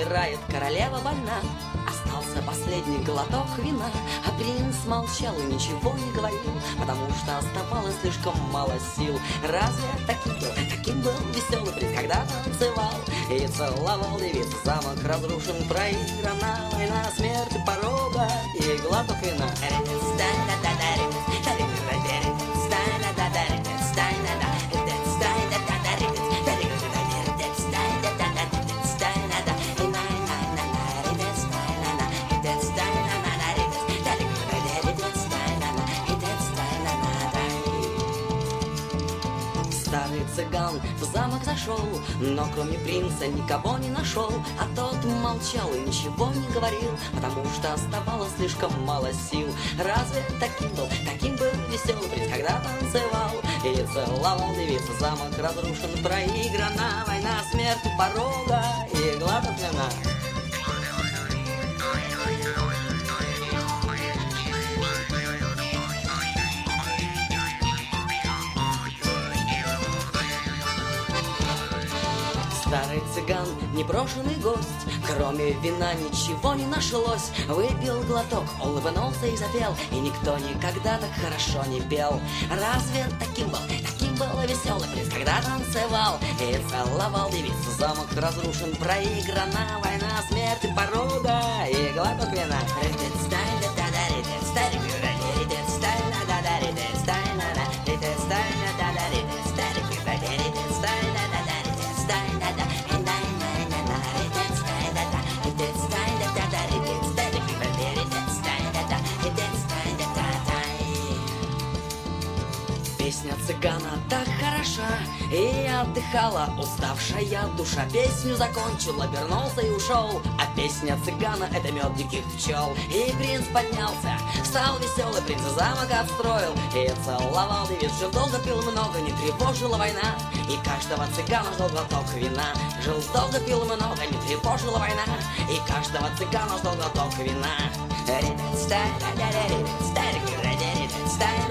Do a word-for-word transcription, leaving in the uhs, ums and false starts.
умирает королева больна. Остался последний глоток вина, а принц молчал и ничего не говорил, потому что оставалось слишком мало сил. Разве таким был, таким был веселый принц, когда танцевал и целовал девиц? Замок разрушен, проиграна война, смерть у порога и глоток вина. Старый цыган в замок зашел, но кроме принца никого не нашел. А тот молчал и ничего не говорил, потому что оставалось слишком мало сил. Разве таким был, таким был веселый принц, когда танцевал и целовал девиц? Замок разрушен, проиграна война, смерть у порога и глоток вина. Старый цыган, непрошенный гость, кроме вина ничего не нашлось. Выпил глоток, улыбнулся и запел, и никто никогда так хорошо не пел. Разве таким был, таким был веселый принц, когда танцевал и целовал девиц? Замок разрушен, проиграна война, смерть у порога и глоток вина. Песня цыгана так хороша, и отдыхала уставшая душа. Песню закончил, обернулся и ушел, а песня цыгана — это мед диких пчел. И принц поднялся, стал веселый принц, замок отстроил и целовал девиц. Жил долго, пил много, не тревожила война, и каждого цыгана ждал глоток вина. Жил долго, пил много, не тревожила война, и каждого цыгана ждал глоток вина.